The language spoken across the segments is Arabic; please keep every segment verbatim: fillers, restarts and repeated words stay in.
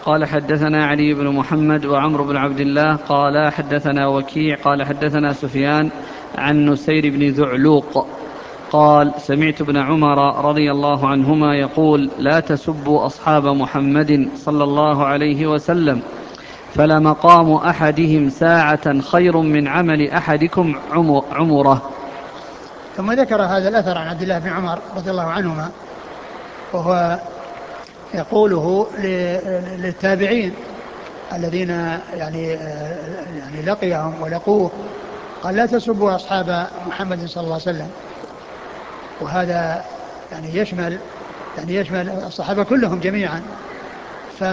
قال حدثنا علي بن محمد وعمرو بن عبد الله قال حدثنا وكيع قال حدثنا سفيان عن نسير بن ذعلوق قال سمعت ابن عمر رضي الله عنهما يقول لا تسبوا أصحاب محمد صلى الله عليه وسلم فلمقام أحدهم ساعة خير من عمل أحدكم عمره. ثم ذكر هذا الأثر عن عبد الله بن عمر رضي الله عنهما وهو يقوله للتابعين الذين يعني يعني لقيهم ولقوه، قال لا تسبوا أصحاب محمد صلى الله عليه وسلم، وهذا يعني يشمل يعني يشمل الصحابة كلهم جميعا. ف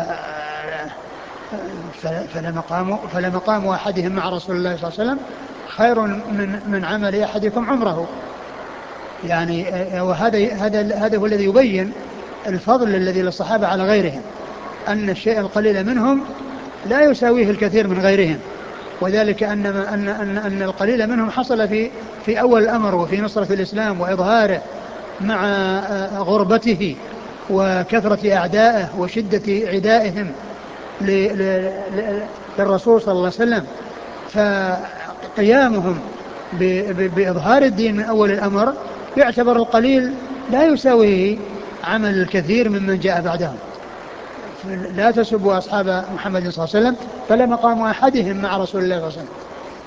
فلمقام فلمقام أحدهم مع رسول الله صلى الله عليه وسلم خير من من عمل أحدكم عمره. يعني وهذا هذا هذا هو الذي يبين الفضل الذي للصحابة على غيرهم، أن الشيء القليل منهم لا يساويه الكثير من غيرهم، وذلك أن أن أن, أن القليل منهم حصل في في أول الأمر وفي نصرة الإسلام وإظهاره مع غربته وكثرة أعدائه وشدة عدائهم للرسول صلى الله عليه وسلم. فقيامهم بإظهار الدين من أول الأمر يعتبر القليل لا يساويه عمل الكثير ممن جاء بعدهم. لا تسبوا أصحاب محمد صلى الله عليه وسلم فلا مقام أحدهم مع رسول الله صلى الله عليه وسلم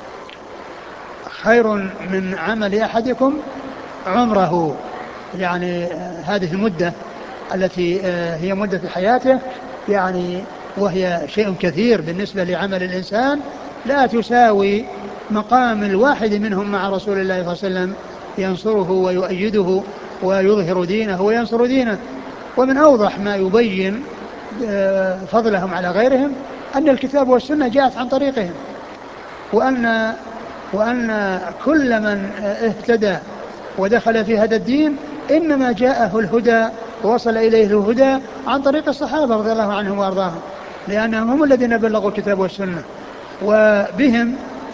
خير من عمل أحدكم عمره، يعني هذه المدة التي هي مدة حياته، يعني وهي شيء كثير بالنسبة لعمل الإنسان، لا تساوي مقام الواحد منهم مع رسول الله صلى الله عليه وسلم ينصره ويؤيده ويظهر دينه وينصر دينه. ومن أوضح ما يبين فضلهم على غيرهم أن الكتاب والسنة جاءت عن طريقهم، وأن وأن كل من اهتدى ودخل في هذا الدين إنما جاءه الهدى ووصل إليه الهدى عن طريق الصحابة رضي الله عنهم وأرضاهم، لأنهم هم الذين بلغوا الكتاب والسنة، وبهم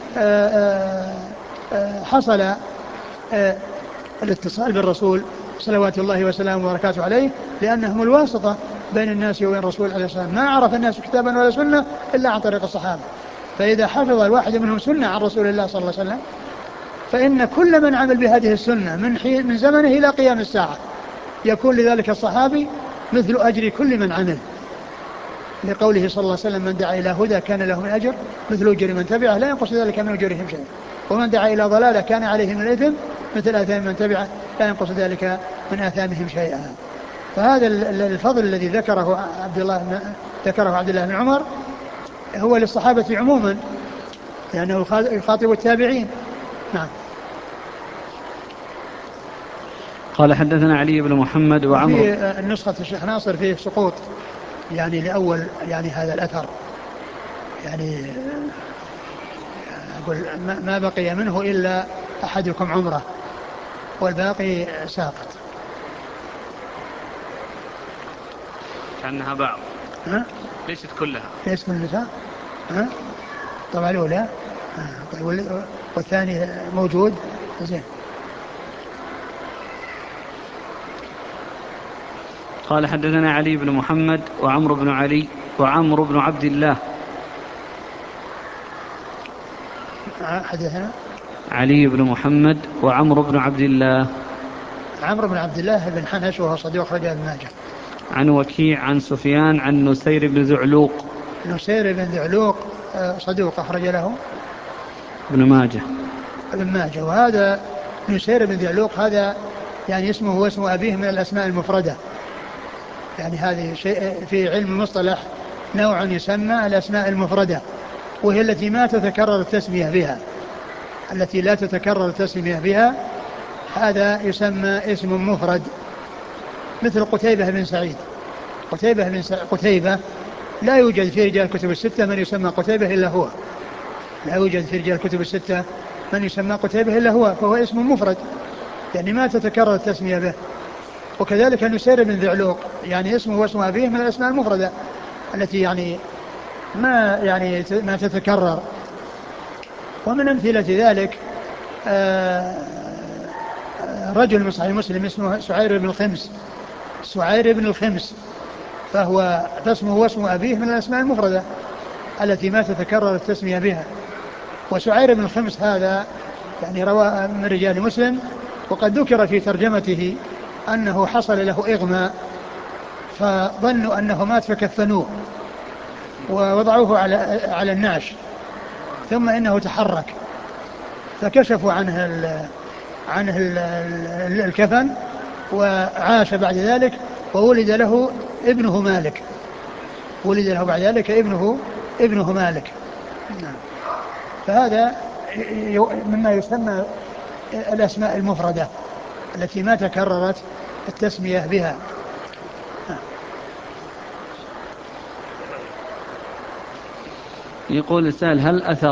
حصل الاتصال بالرسول صلوات الله وسلامه وبركاته عليه، لأنهم الواسطة بين الناس وبين الرسول عليه الصلاة والسلام. ما عرف الناس كتابا ولا سنة إلا عن طريق الصحابة، فإذا حفظ الواحد منهم سنة عن رسول الله صلى الله عليه وسلم فإن كل من عمل بهذه السنة من حين من زمنه إلى قيام الساعة يكون لذلك الصحابي مثل أجر كل من عمل، لقوله صلى الله عليه وسلم من دعا إلى هدى كان له من أجر مثل أجر من تبعه لا ينقص ذلك من أجورهم شيئا، ومن دعا إلى ضلالة كان عليه من الإثم مثل آثام من تبعه لا ينقص ذلك من آثامهم شيئا. فهذا الفضل الذي ذكره عبد الله ذكره عبد الله بن عمر هو للصحابة عموما، لأنه يخاطب التابعين. نعم. قال حدثنا علي بن محمد وعمر. في النسخة الشيخ ناصر فيه سقوط يعني لأول يعني هذا الأثر، يعني أقول ما بقي منه إلا أحدكم عمره والباقي ساقط. كأنها بعض. ها؟ ليست كلها. ليست كلها. ها؟ طبعا الأولى. طيب والثاني موجود. زين. قال حدثنا علي بن محمد وعمرو بن علي وعمرو بن عبد الله. حدثنا علي بن محمد وعمرو بن عبد الله. عمرو بن عبد الله بن حنش وهو صديق أخرج ابن ماجه. عن وكيع عن سفيان عن نسير بن ذعلوق. نسير بن ذعلوق صدوق أخرج له ابن ماجه. ابن ماجه. وهذا نسير بن ذعلوق هذا يعني اسمه واسم أبيه من الأسماء المفردة، يعني هذه شيء في علم المصطلح نوع يسمى الأسماء المفردة، وهي التي ما تتكرر التسمية بها، التي لا تتكرر التسمية بها هذا يسمى اسم مفرد، مثل قتيبة بن سعيد. قتيبة بن سعيد قتيبة لا يوجد في رجال الكتب الستة من يسمى قتيبة إلا هو، لا يوجد في رجال الكتب الستة من يسمى قتيبة إلا هو، فهو اسم مفرد يعني ما تتكرر التسمية به. وكذلك نسير بن ذعلوق يعني اسمه واسم أبيه من الأسماء المفردة التي يعني ما يعني ما تتكرر. ومن أمثلة ذلك رجل من صحيح مسلم اسمه سعير بن الخمس. سعير بن الخمس فهو فاسمه واسم أبيه من الأسماء المفردة التي ما تتكرر التسمية بها. وسعير بن الخمس هذا يعني روى من رجال مسلم، وقد ذكر في ترجمته أنه حصل له إغماء فظنوا أنه مات فكفنوه ووضعوه على على النعش، ثم إنه تحرك فكشفوا عنه ال عنه ال الكفن وعاش بعد ذلك، وولد له ابنه مالك، ولد له بعد ذلك ابنه ابنه مالك. فهذا مما يسمى الأسماء المفردة التي ما تكررت التسمية بها. يقول السائل: هل أثر